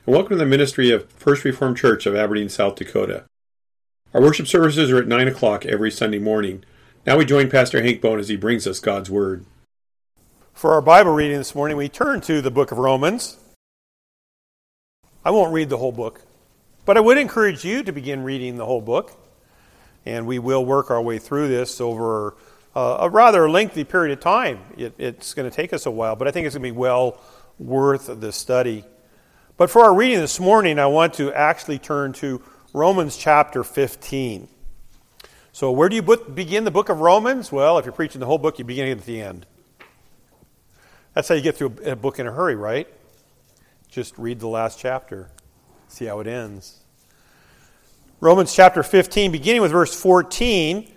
and welcome to the ministry of First Reformed Church of Aberdeen, South Dakota. Our worship services are at 9 o'clock every Sunday morning. Now we join Pastor Hank Bone as he brings us God's Word. For our Bible reading this morning, we turn to the book of Romans. I won't read the whole book, but I would encourage you to begin reading the whole book. And we will work our way through this over a rather lengthy period of time. It's going to take us a while, but I think it's going to be well worth the study. But for our reading this morning, I want to actually turn to Romans chapter 15. So where do you begin the book of Romans? Well, if you're preaching the whole book, you begin at the end. That's how you get through a book in a hurry, right? Just read the last chapter. See how it ends. Romans chapter 15, beginning with verse 14,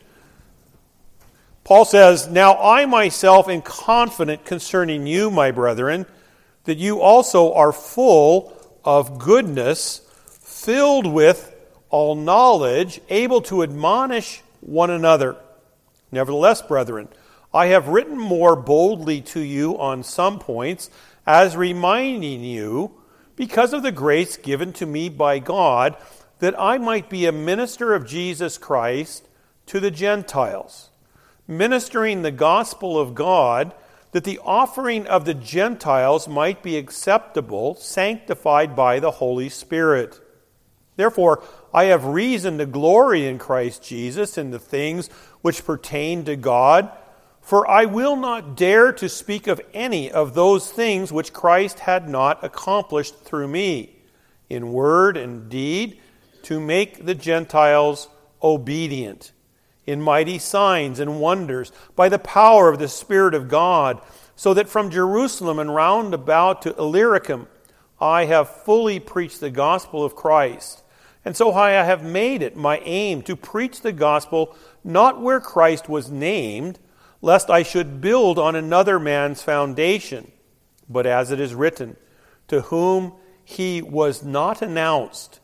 Paul says, "Now I myself am confident concerning you, my brethren, that you also are full of goodness, filled with all knowledge, able to admonish one another. Nevertheless, brethren, I have written more boldly to you on some points, as reminding you, because of the grace given to me by God, that I might be a minister of Jesus Christ to the Gentiles, ministering the gospel of God, that the offering of the Gentiles might be acceptable, sanctified by the Holy Spirit. Therefore, I have reason to glory in Christ Jesus in the things which pertain to God, for I will not dare to speak of any of those things which Christ had not accomplished through me, in word and deed, to make the Gentiles obedient, in mighty signs and wonders, by the power of the Spirit of God, so that from Jerusalem and round about to Illyricum I have fully preached the gospel of Christ. And so I have made it my aim to preach the gospel not where Christ was named, lest I should build on another man's foundation, but as it is written, to whom he was not announced,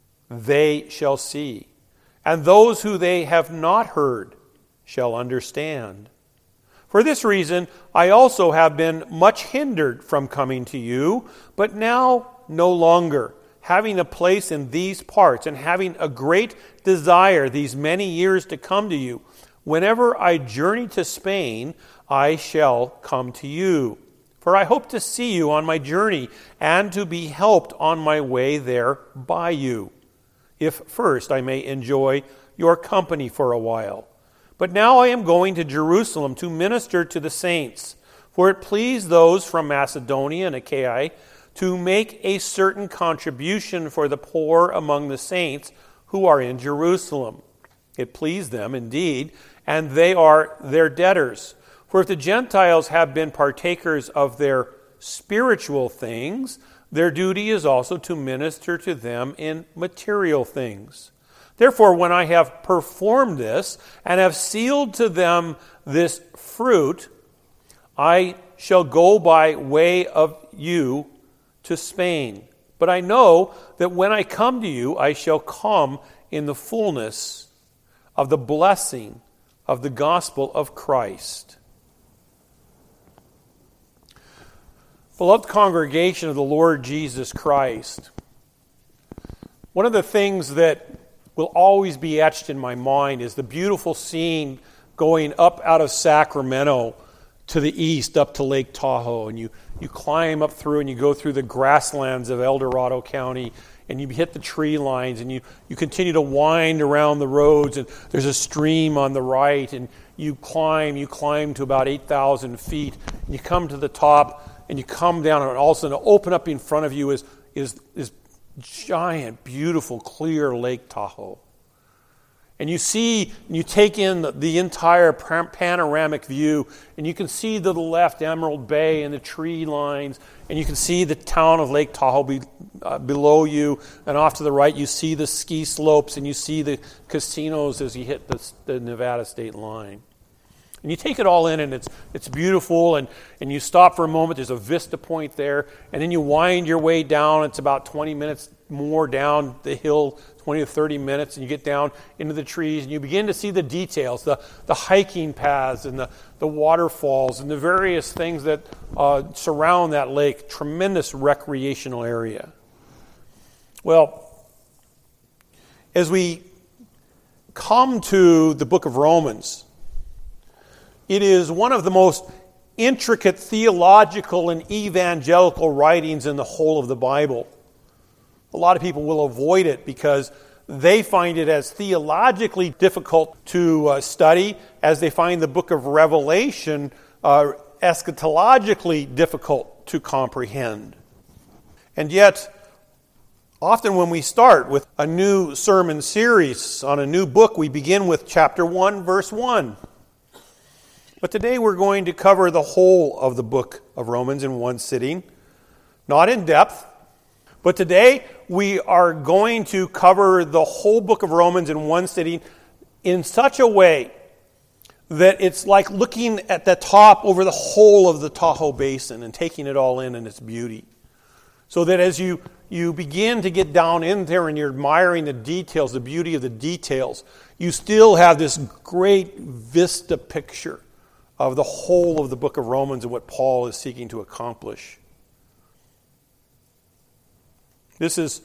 they shall see. And those who they have not heard shall understand. For this reason, I also have been much hindered from coming to you, but now no longer, having a place in these parts, and having a great desire these many years to come to you. Whenever I journey to Spain, I shall come to you. For I hope to see you on my journey, and to be helped on my way there by you, if first I may enjoy your company for a while. But now I am going to Jerusalem to minister to the saints, for it pleased those from Macedonia and Achaia to make a certain contribution for the poor among the saints who are in Jerusalem. It pleased them indeed, and they are their debtors. For if the Gentiles have been partakers of their spiritual things, their duty is also to minister to them in material things. Therefore, when I have performed this, and have sealed to them this fruit, I shall go by way of you to Spain. But I know that when I come to you, I shall come in the fullness of the blessing of the gospel of Christ. Beloved congregation of the Lord Jesus Christ, one of the things that will always be etched in my mind is the beautiful scene going up out of Sacramento to the east, up to Lake Tahoe. And you climb up through and you go through the grasslands of El Dorado County, and you hit the tree lines, and you continue to wind around the roads, and there's a stream on the right, and you climb to about 8,000 feet, and you come to the top, and you come down, and all of a sudden, open up in front of you is giant, beautiful, clear Lake Tahoe. And you take in the entire panoramic view, and you can see to the left Emerald Bay and the tree lines, and you can see the town of Lake Tahoe below you, and off to the right you see the ski slopes, and you see the casinos as you hit the Nevada state line. And you take it all in, and it's beautiful, and you stop for a moment. There's a vista point there, and then you wind your way down. It's about 20 minutes more down the hill, 20 to 30 minutes, and you get down into the trees, and you begin to see the details, the hiking paths and the waterfalls and the various things that surround that lake. Tremendous recreational area. Well, as we come to the book of Romans, it is one of the most intricate theological and evangelical writings in the whole of the Bible. A lot of people will avoid it because they find it as theologically difficult to study as they find the book of Revelation eschatologically difficult to comprehend. And yet, often when we start with a new sermon series on a new book, we begin with chapter 1, verse 1. But today we're going to cover the whole of the book of Romans in one sitting, not in depth, but today we are going to cover the whole book of Romans in one sitting in such a way that it's like looking at the top over the whole of the Tahoe Basin and taking it all in its beauty. So that as you begin to get down in there and you're admiring the details, the beauty of the details, you still have this great vista picture of the whole of the book of Romans and what Paul is seeking to accomplish. This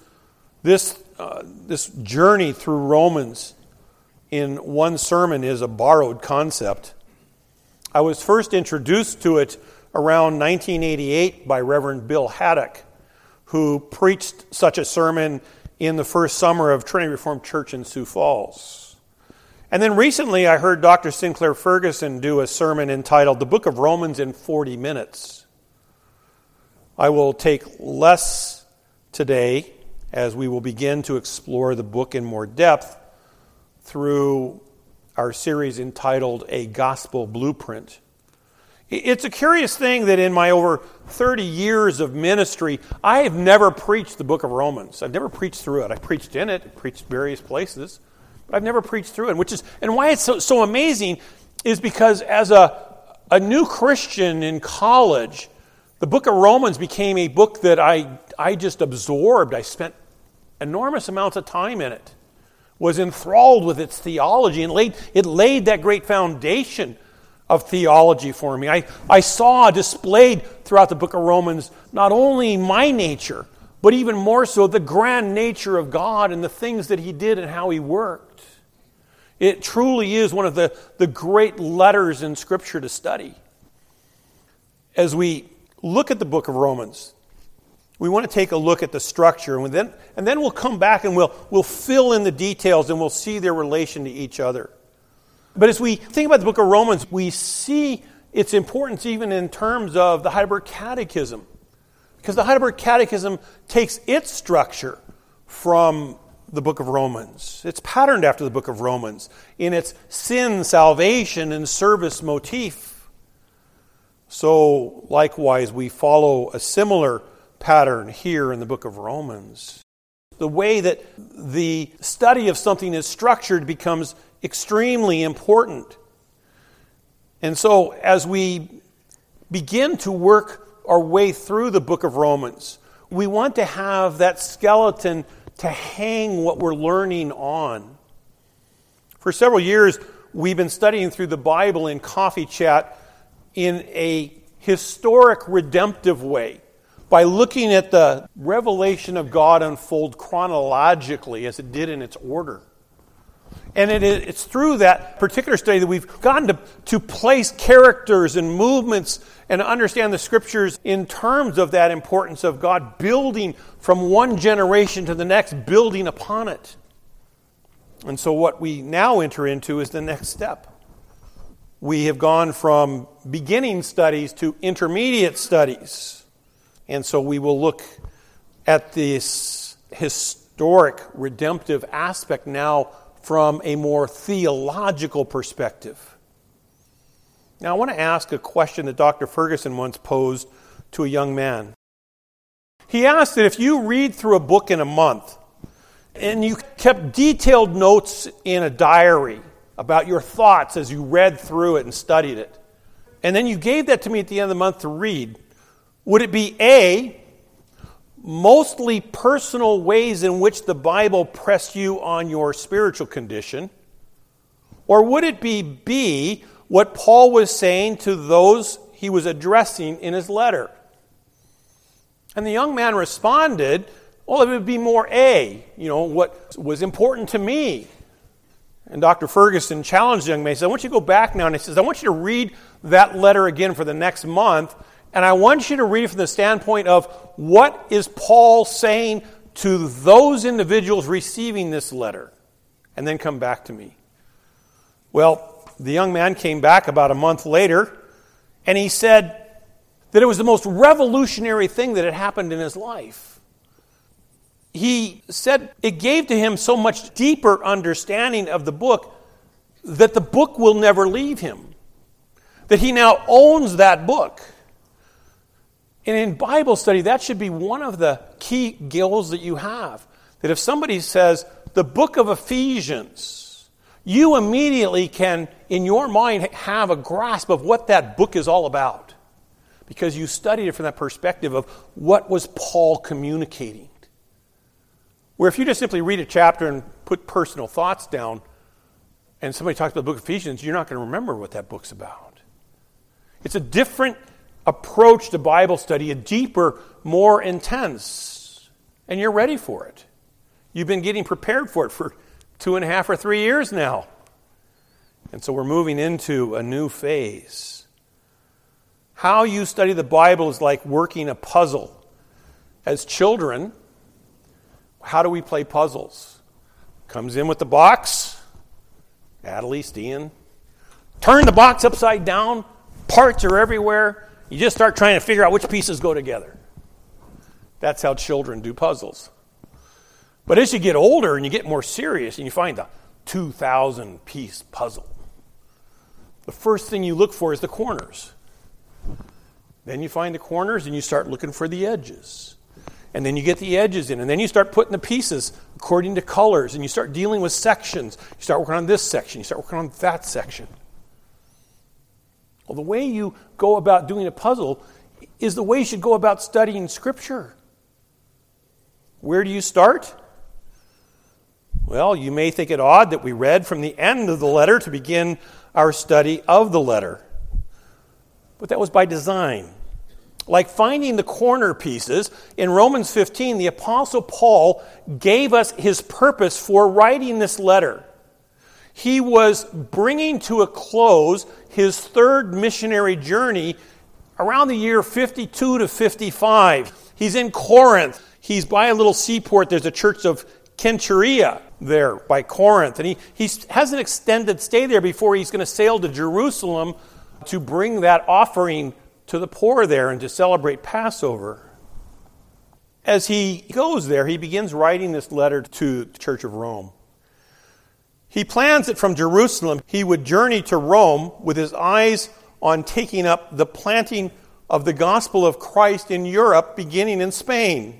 journey through Romans in one sermon is a borrowed concept. I was first introduced to it around 1988 by Reverend Bill Haddock, who preached such a sermon in the first summer of Trinity Reformed Church in Sioux Falls. And then recently I heard Dr. Sinclair Ferguson do a sermon entitled The Book of Romans in 40 Minutes. I will take less today as we will begin to explore the book in more depth through our series entitled A Gospel Blueprint. It's a curious thing that in my over 30 years of ministry, I have never preached the book of Romans. I've never preached through it. I preached in it, preached various places, but I've never preached through it. And why it's so amazing is because as a new Christian in college, the book of Romans became a book that I just absorbed. I spent enormous amounts of time in it, was enthralled with its theology, and it laid that great foundation of theology for me. I saw displayed throughout the book of Romans not only my nature, but even more so the grand nature of God and the things that He did and how He worked. It truly is one of the great letters in Scripture to study. As we look at the book of Romans, we want to take a look at the structure, and then we'll come back and we'll fill in the details and we'll see their relation to each other. But as we think about the book of Romans, we see its importance even in terms of the Heidelberg Catechism. Because the Heidelberg Catechism takes its structure from the book of Romans. It's patterned after the book of Romans in its sin, salvation, and service motif. So likewise, we follow a similar pattern here in the book of Romans. The way that the study of something is structured becomes extremely important. And so as we begin to work our way through the book of Romans, we want to have that skeleton to hang what we're learning on. For several years, we've been studying through the Bible in Coffee Chat in a historic redemptive way, by looking at the revelation of God unfold chronologically as it did in its order. And it's through that particular study that we've gotten to place characters and movements and understand the Scriptures in terms of that importance of God building from one generation to the next, building upon it. And so what we now enter into is the next step. We have gone from beginning studies to intermediate studies. And so we will look at this historic redemptive aspect now from a more theological perspective. Now, I want to ask a question that Dr. Ferguson once posed to a young man. He asked that if you read through a book in a month and you kept detailed notes in a diary about your thoughts as you read through it and studied it, and then you gave that to me at the end of the month to read, would it be A, mostly personal ways in which the Bible pressed you on your spiritual condition, or would it be B, what Paul was saying to those he was addressing in his letter? And the young man responded, Well, it would be more A, what was important to me. And Dr. Ferguson challenged the young man. He said, I want you to go back now. And he says, I want you to read that letter again for the next month. And I want you to read it from the standpoint of what is Paul saying to those individuals receiving this letter. And then come back to me. Well, the young man came back about a month later. And he said that it was the most revolutionary thing that had happened in his life. He said it gave to him so much deeper understanding of the book that the book will never leave him. That he now owns that book. And in Bible study, that should be one of the key goals that you have. That if somebody says, the book of Ephesians, you immediately can, in your mind, have a grasp of what that book is all about. Because you studied it from that perspective of what was Paul communicating. Where if you just simply read a chapter and put personal thoughts down, and somebody talks about the book of Ephesians, you're not going to remember what that book's about. It's a different approach to Bible study, a deeper, more intense. And you're ready for it. You've been getting prepared for it for 2.5 or 3 years now. And so we're moving into a new phase. How you study the Bible is like working a puzzle. As children, how do we play puzzles? Comes in with the box. Natalie, Ian. Turn the box upside down. Parts are everywhere. You just start trying to figure out which pieces go together. That's how children do puzzles. But as you get older and you get more serious and you find a 2,000-piece puzzle, the first thing you look for is the corners. Then you find the corners and you start looking for the edges. And then you get the edges in, and then you start putting the pieces according to colors, and you start dealing with sections. You start working on this section, you start working on that section. Well, the way you go about doing a puzzle is the way you should go about studying Scripture. Where do you start? Well, you may think it odd that we read from the end of the letter to begin our study of the letter. But that was by design. Like finding the corner pieces, in Romans 15, the Apostle Paul gave us his purpose for writing this letter. He was bringing to a close his third missionary journey around the year 52 to 55. He's in Corinth. He's by a little seaport. There's a church of Kenchrea there by Corinth. And he has an extended stay there before he's going to sail to Jerusalem to bring that offering to the poor there and to celebrate Passover. As he goes there, he begins writing this letter to the Church of Rome. He plans that from Jerusalem he would journey to Rome with his eyes on taking up the planting of the gospel of Christ in Europe, beginning in Spain.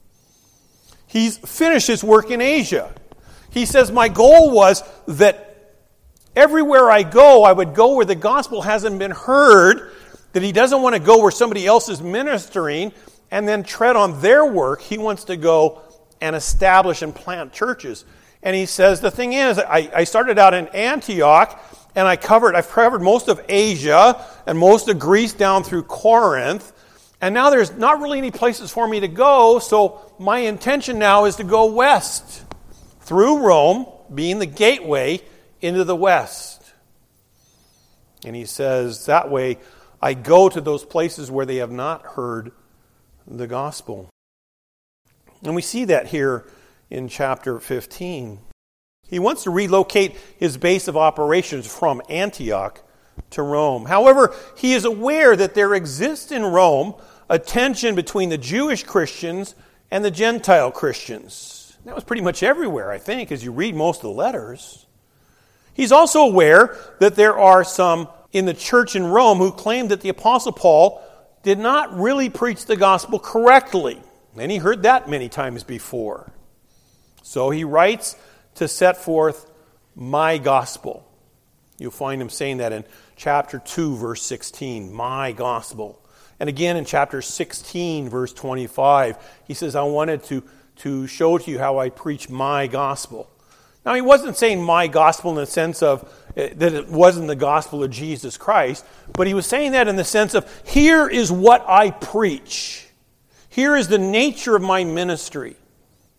He's finished his work in Asia. He says, my goal was that everywhere I go, I would go where the gospel hasn't been heard, that he doesn't want to go where somebody else is ministering and then tread on their work. He wants to go and establish and plant churches. And he says, the thing is, I started out in Antioch, and I've covered most of Asia and most of Greece down through Corinth. And now there's not really any places for me to go, so my intention now is to go west through Rome, being the gateway into the west. And he says, that way I go to those places where they have not heard the gospel. And we see that here in chapter 15. He wants to relocate his base of operations from Antioch to Rome. However, he is aware that there exists in Rome a tension between the Jewish Christians and the Gentile Christians. That was pretty much everywhere, I think, as you read most of the letters. He's also aware that there are some in the church in Rome who claim that the Apostle Paul did not really preach the gospel correctly. And he heard that many times before. So he writes to set forth my gospel. You'll find him saying that in chapter 2, verse 16, my gospel. And again in chapter 16, verse 25, he says, I wanted to show to you how I preach my gospel. Now, he wasn't saying my gospel in the sense of that it wasn't the gospel of Jesus Christ, but he was saying that in the sense of, here is what I preach. Here is the nature of my ministry.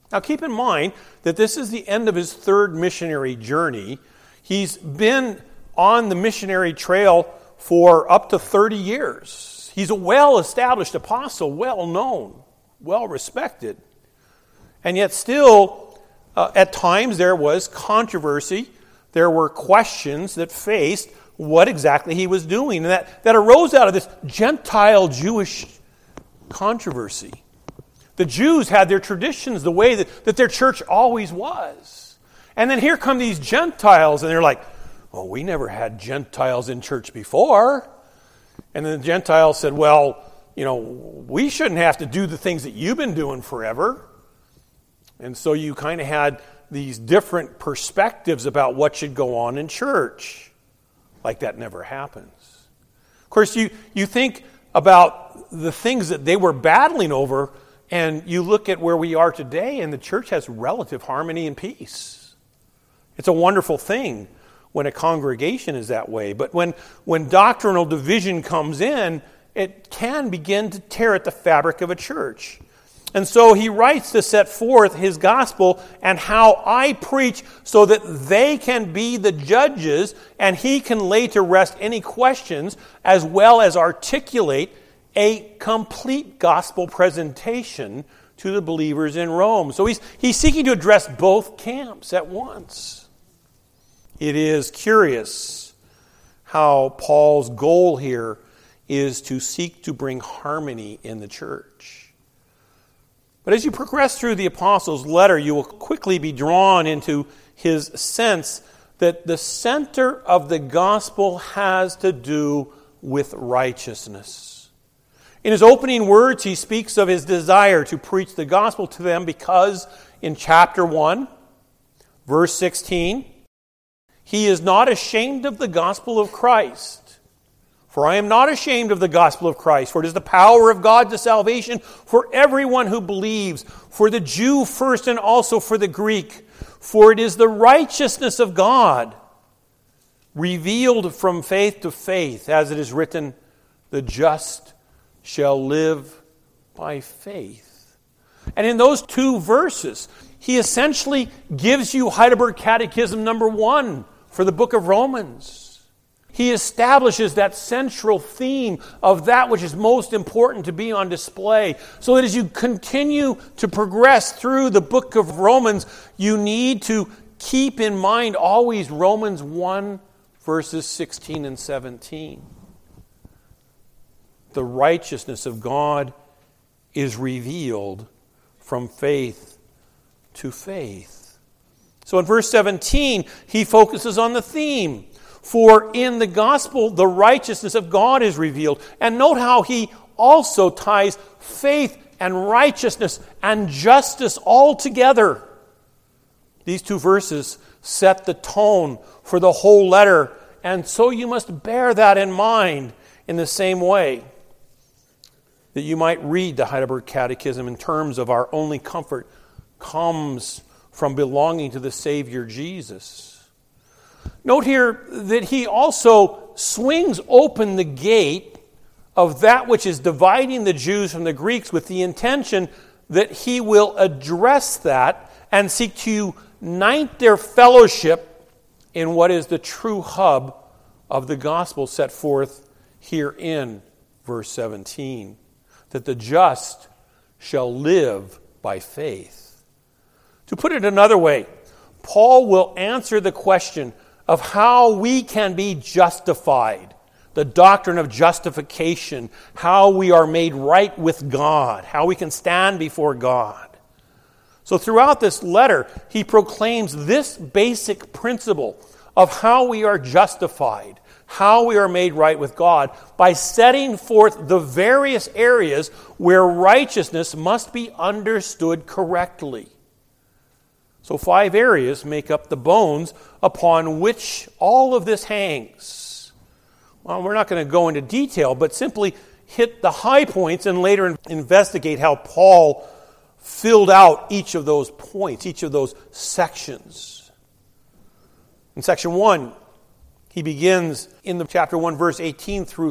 Now keep in mind that this is the end of his third missionary journey. He's been on the missionary trail for up to 30 years. He's a well-established apostle, well-known, well-respected. And yet still, at times there was controversy. There were questions that faced what exactly he was doing. And that arose out of this Gentile-Jewish controversy. The Jews had their traditions, the way that their church always was. And then here come these Gentiles, and they're like, well, we never had Gentiles in church before. And then the Gentiles said, well, we shouldn't have to do the things that you've been doing forever. And so you kind of had these different perspectives about what should go on in church. Like that never happens. Of course, you think about the things that they were battling over, and you look at where we are today, and the church has relative harmony and peace. It's a wonderful thing when a congregation is that way. But when doctrinal division comes in, it can begin to tear at the fabric of a church. And so he writes to set forth his gospel and how I preach so that they can be the judges and he can lay to rest any questions as well as articulate a complete gospel presentation to the believers in Rome. So he's seeking to address both camps at once. It is curious how Paul's goal here is to seek to bring harmony in the church. But as you progress through the apostle's letter, you will quickly be drawn into his sense that the center of the gospel has to do with righteousness. In his opening words, he speaks of his desire to preach the gospel to them because in chapter 1, verse 16, he is not ashamed of the gospel of Christ. For I am not ashamed of the gospel of Christ, for it is the power of God to salvation for everyone who believes, for the Jew first and also for the Greek. For it is the righteousness of God, revealed from faith to faith, as it is written, the just shall live by faith. And in those two verses, he essentially gives you Heidelberg Catechism number 1 for the book of Romans. He establishes that central theme of that which is most important to be on display. So that as you continue to progress through the book of Romans, you need to keep in mind always Romans 1, verses 16 and 17. The righteousness of God is revealed from faith to faith. So in verse 17, he focuses on the theme. For in the gospel, the righteousness of God is revealed. And note how he also ties faith and righteousness and justice all together. These two verses set the tone for the whole letter, and so you must bear that in mind in the same way that you might read the Heidelberg Catechism in terms of our only comfort comes from belonging to the Savior Jesus. Note here that he also swings open the gate of that which is dividing the Jews from the Greeks with the intention that he will address that and seek to unite their fellowship in what is the true hub of the gospel set forth here in verse 17, that the just shall live by faith. To put it another way, Paul will answer the question of how we can be justified, the doctrine of justification, how we are made right with God, how we can stand before God. So throughout this letter, he proclaims this basic principle of how we are justified, how we are made right with God, by setting forth the various areas where righteousness must be understood correctly. So 5 areas make up the bones upon which all of this hangs. Well, we're not going to go into detail, but simply hit the high points and later investigate how Paul filled out each of those points, each of those sections. In section 1, he begins in the chapter 1, verse 18 through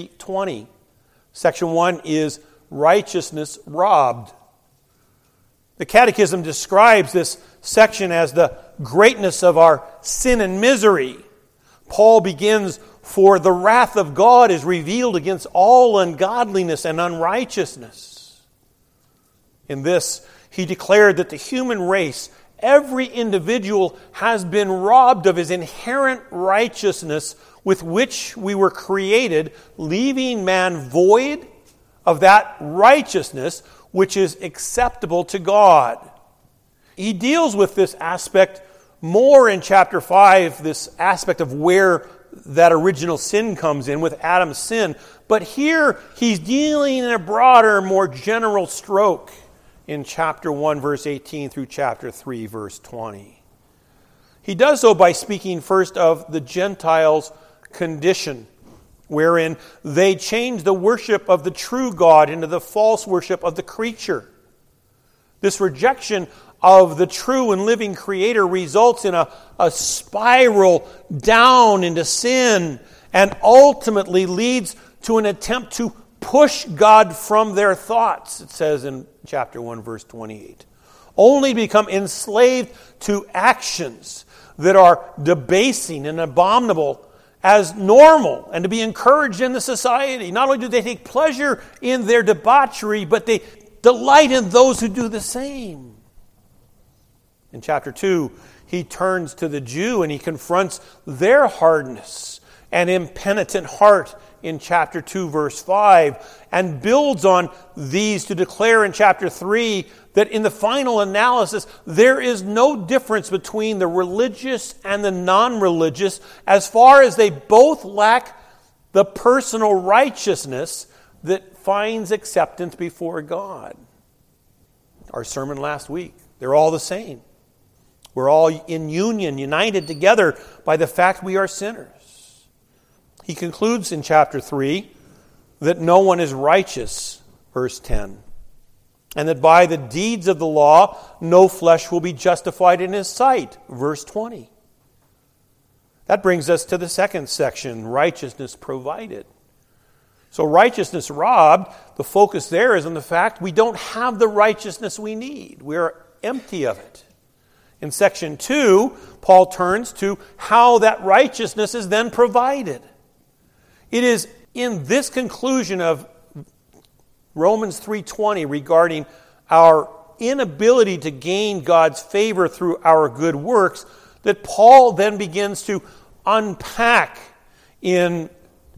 3:20. Section 1 is righteousness robbed. The Catechism describes this section as the greatness of our sin and misery. Paul begins, "For the wrath of God is revealed against all ungodliness and unrighteousness." In this, he declared that the human race, every individual, has been robbed of his inherent righteousness with which we were created, leaving man void of that righteousness which is acceptable to God. He deals with this aspect more in chapter 5, this aspect of where that original sin comes in with Adam's sin. But here he's dealing in a broader, more general stroke in chapter 1, verse 18 through chapter 3, verse 20. He does so by speaking first of the Gentiles' condition, wherein they change the worship of the true God into the false worship of the creature. This rejection of the true and living Creator results in a spiral down into sin and ultimately leads to an attempt to push God from their thoughts, it says in chapter 1, verse 28. Only become enslaved to actions that are debasing and abominable as normal and to be encouraged in the society. Not only do they take pleasure in their debauchery, but they delight in those who do the same. In chapter 2, he turns to the Jew and he confronts their hardness and impenitent heart in chapter 2, verse 5, and builds on these to declare in chapter 3 that in the final analysis, there is no difference between the religious and the non-religious as far as they both lack the personal righteousness that finds acceptance before God. Our sermon last week, they're all the same. We're all in union, united together by the fact we are sinners. He concludes in chapter 3 that no one is righteous, verse 10, and that by the deeds of the law no flesh will be justified in his sight, verse 20. That brings us to the second section, righteousness provided. So righteousness robbed, the focus there is on the fact we don't have the righteousness we need. We are empty of it. In section 2, Paul turns to how that righteousness is then provided. It is in this conclusion of Romans 3:20 regarding our inability to gain God's favor through our good works that Paul then begins to unpack in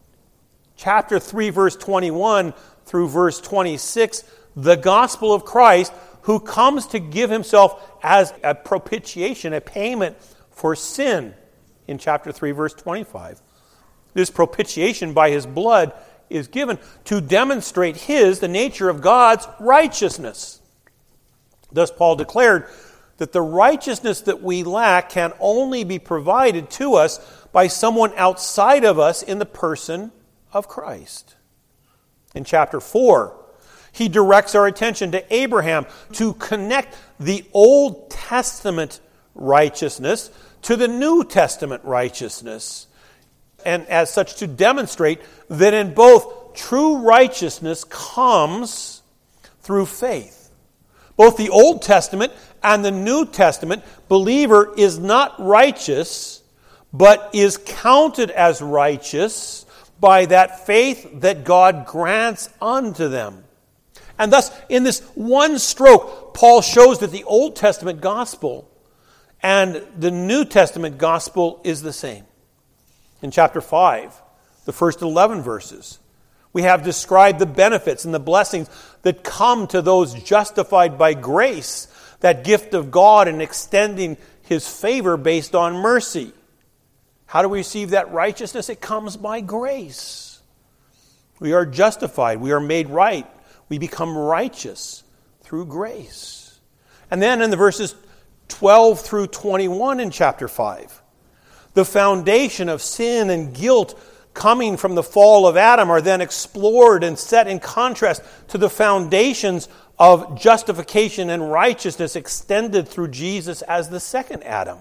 chapter 3, verse 21 through verse 26, the gospel of Christ, who comes to give himself as a propitiation, a payment for sin, in chapter 3, verse 25. This propitiation by his blood is given to demonstrate the nature of God's righteousness. Thus Paul declared that the righteousness that we lack can only be provided to us by someone outside of us in the person of Christ. In chapter 4, he directs our attention to Abraham to connect the Old Testament righteousness to the New Testament righteousness, and as such to demonstrate that in both true righteousness comes through faith. Both the Old Testament and the New Testament believer is not righteous, but is counted as righteous by that faith that God grants unto them. And thus, in this one stroke, Paul shows that the Old Testament gospel and the New Testament gospel is the same. In chapter 5, the first 11 verses, we have described the benefits and the blessings that come to those justified by grace, that gift of God in extending his favor based on mercy. How do we receive that righteousness? It comes by grace. We are justified. We are made right. We become righteous through grace. And then in the verses 12 through 21 in chapter 5, the foundation of sin and guilt coming from the fall of Adam are then explored and set in contrast to the foundations of justification and righteousness extended through Jesus as the second Adam.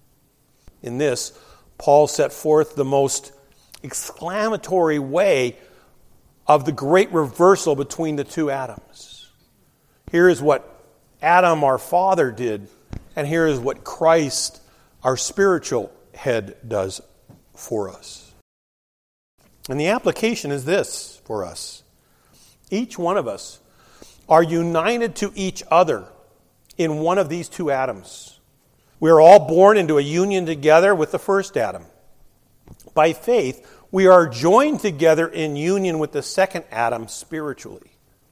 In this, Paul set forth the most exclamatory way of the great reversal between the two Adams. Here is what Adam, our father, did. And here is what Christ, our spiritual head, does for us. And the application is this for us. Each one of us are united to each other in one of these two Adams. We are all born into a union together with the first Adam. By faith, we are joined together in union with the second Adam spiritually.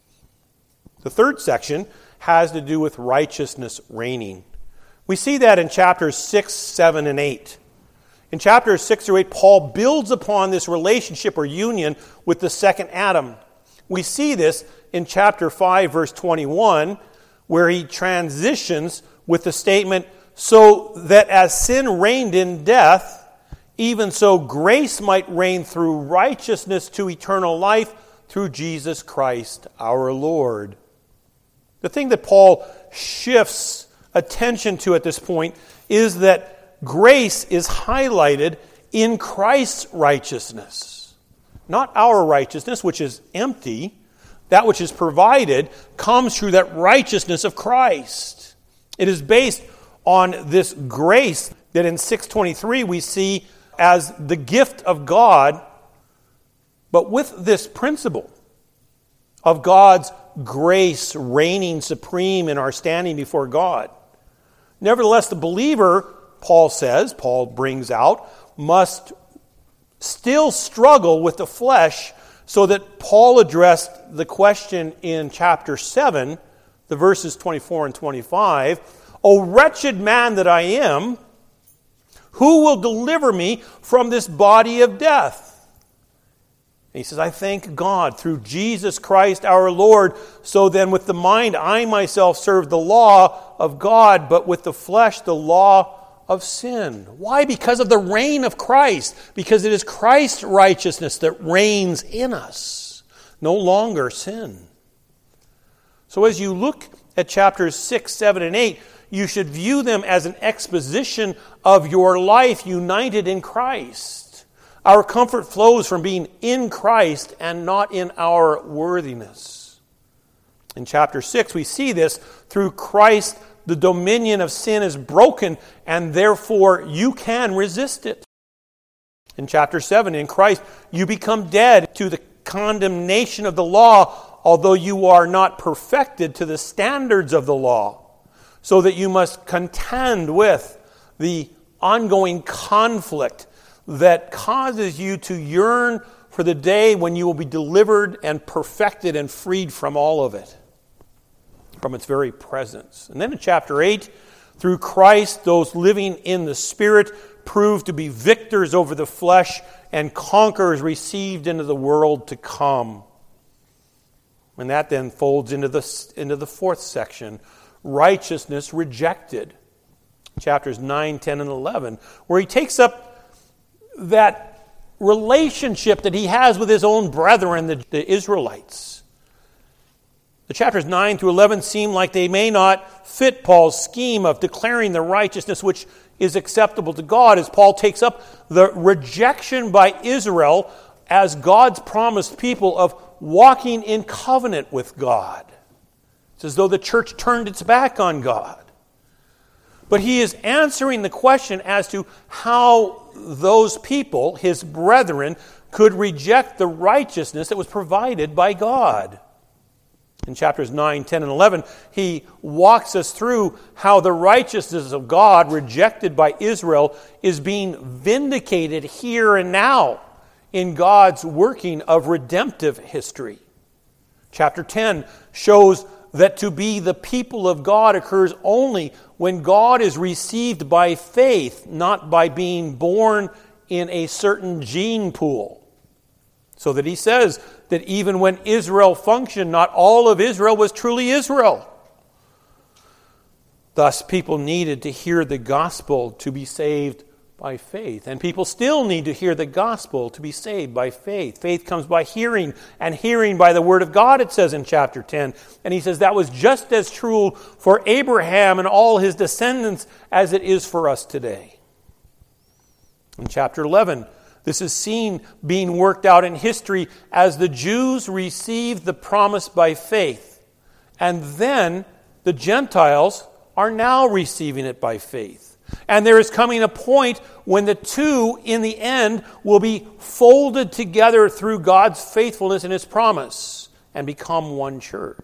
The third section has to do with righteousness reigning. We see that in chapters 6, 7, and 8. In chapters 6 through 8, Paul builds upon this relationship or union with the second Adam. We see this in chapter 5, verse 21, where he transitions with the statement, so that as sin reigned in death, even so grace might reign through righteousness to eternal life through Jesus Christ our Lord. The thing that Paul shifts attention to at this point is that grace is highlighted in Christ's righteousness. Not our righteousness, which is empty. That which is provided comes through that righteousness of Christ. It is based on this grace that in 6:23 we see as the gift of God, but with this principle of God's grace reigning supreme in our standing before God. Nevertheless, the believer, Paul brings out, must still struggle with the flesh, so that Paul addressed the question in chapter 7, the verses 24 and 25, O wretched man that I am, who will deliver me from this body of death? And he says, I thank God through Jesus Christ our Lord. So then with the mind I myself serve the law of God, but with the flesh the law of sin. Why? Because of the reign of Christ. Because it is Christ's righteousness that reigns in us. No longer sin. So as you look at chapters 6, 7, and 8, you should view them as an exposition of your life united in Christ. Our comfort flows from being in Christ and not in our worthiness. In chapter 6, we see this. Through Christ, the dominion of sin is broken, and therefore you can resist it. In chapter 7, in Christ, you become dead to the condemnation of the law, although you are not perfected to the standards of the law, so that you must contend with the ongoing conflict that causes you to yearn for the day when you will be delivered and perfected and freed from all of it, from its very presence. And then in chapter 8, through Christ, those living in the Spirit prove to be victors over the flesh and conquerors received into the world to come. And that then folds into the fourth section, righteousness rejected. Chapters 9, 10, and 11, where he takes up that relationship that he has with his own brethren, the Israelites. The chapters 9 through 11 seem like they may not fit Paul's scheme of declaring the righteousness which is acceptable to God, as Paul takes up the rejection by Israel as God's promised people of walking in covenant with God. It's as though the church turned its back on God. But he is answering the question as to how those people, his brethren, could reject the righteousness that was provided by God. In chapters 9, 10, and 11, he walks us through how the righteousness of God, rejected by Israel, is being vindicated here and now in God's working of redemptive history. Chapter 10 shows that to be the people of God occurs only when God is received by faith, not by being born in a certain gene pool. So that he says that even when Israel functioned, not all of Israel was truly Israel. Thus, people needed to hear the gospel to be saved by faith. And people still need to hear the gospel to be saved by faith. Faith comes by hearing, and hearing by the word of God, it says in chapter 10. And he says that was just as true for Abraham and all his descendants as it is for us today. In chapter 11, this is seen being worked out in history as the Jews received the promise by faith. And then the Gentiles are now receiving it by faith. And there is coming a point when the two, in the end, will be folded together through God's faithfulness and His promise and become one church.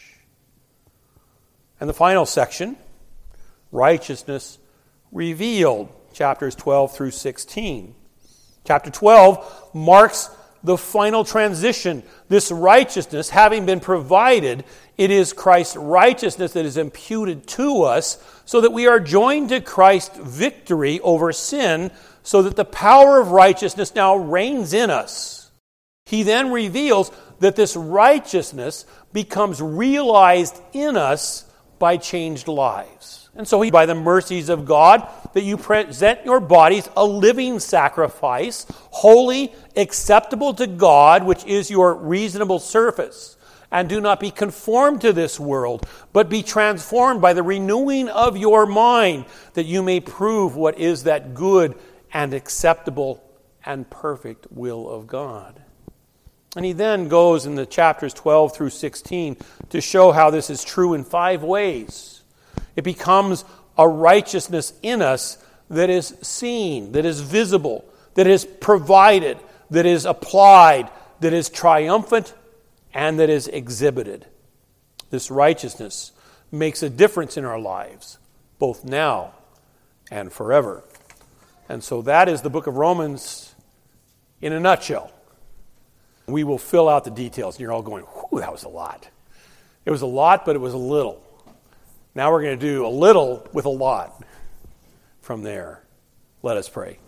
And the final section, righteousness revealed, chapters 12 through 16. Chapter 12 marks the final transition. This righteousness, having been provided, it is Christ's righteousness that is imputed to us so that we are joined to Christ's victory over sin, so that the power of righteousness now reigns in us. He then reveals that this righteousness becomes realized in us by changed lives. And so by the mercies of God, that you present your bodies a living sacrifice, holy, acceptable to God, which is your reasonable service. And do not be conformed to this world, but be transformed by the renewing of your mind, that you may prove what is that good and acceptable and perfect will of God. And he then goes in the chapters 12 through 16 to show how this is true in 5 ways. It becomes a righteousness in us that is seen, that is visible, that is provided, that is applied, that is triumphant, and that is exhibited. This righteousness makes a difference in our lives, both now and forever. And so that is the book of Romans in a nutshell. We will fill out the details, and you're all going, whew, that was a lot. It was a lot, but it was a little. Now we're going to do a little with a lot from there. Let us pray.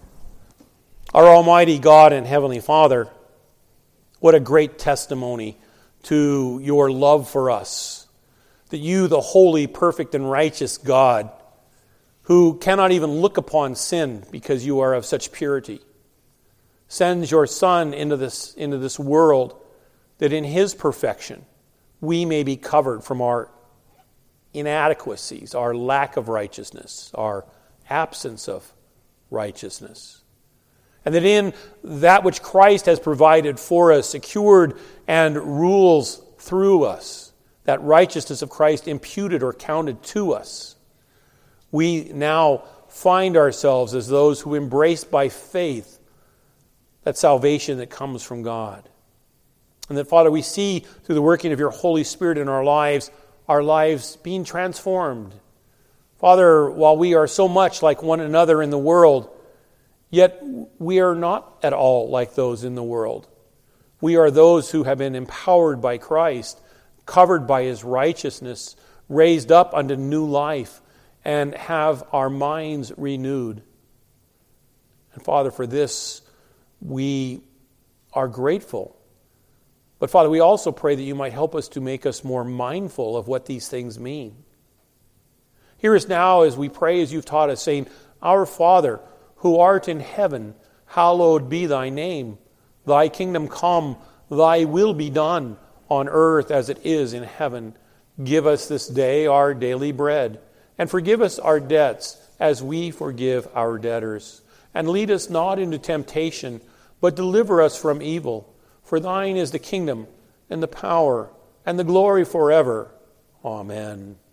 Our Almighty God and Heavenly Father, what a great testimony to your love for us. That you, the holy, perfect, and righteous God, who cannot even look upon sin because you are of such purity, sends your Son into this world that in His perfection we may be covered from our inadequacies, our lack of righteousness, our absence of righteousness. And that in that which Christ has provided for us, secured and rules through us, that righteousness of Christ imputed or counted to us, we now find ourselves as those who embrace by faith that salvation that comes from God. And that, Father, we see through the working of your Holy Spirit in our lives being transformed. Father, while we are so much like one another in the world, yet we are not at all like those in the world. We are those who have been empowered by Christ, covered by His righteousness, raised up unto new life, and have our minds renewed. And Father, for this we are grateful. But Father, we also pray that you might help us to make us more mindful of what these things mean. Hear us now as we pray as you've taught us, saying, Our Father, who art in heaven, hallowed be thy name. Thy kingdom come, thy will be done, on earth as it is in heaven. Give us this day our daily bread, and forgive us our debts as we forgive our debtors. And lead us not into temptation, but deliver us from evil. For thine is the kingdom, and the power, and the glory forever. Amen.